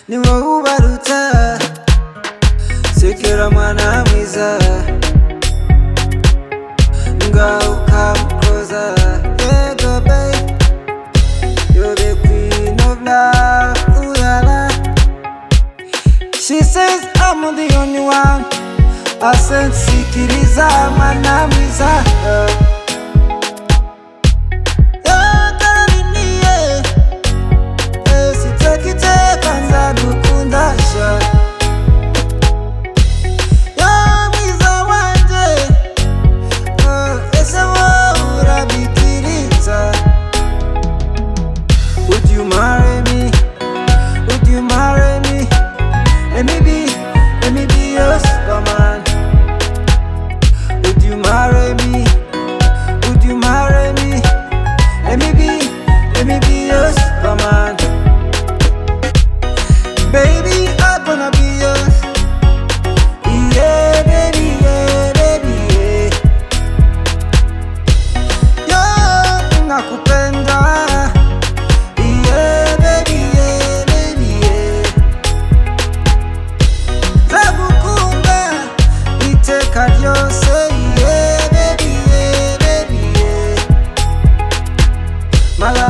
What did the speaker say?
ni wowe ubaruta sekera mwana mwiza ngaho ukamukoza yego babe you're the queen of love ooh la la. She says I'm the only one asensikiriza mwana mwiza Would you marry me? Would you marry me? Let me be your superman. Would you marry me? Would you marry me? Let me be your superman. Baby, I'm gonna be yours. Yeah, baby, yeah. Yo, nakupenda. My love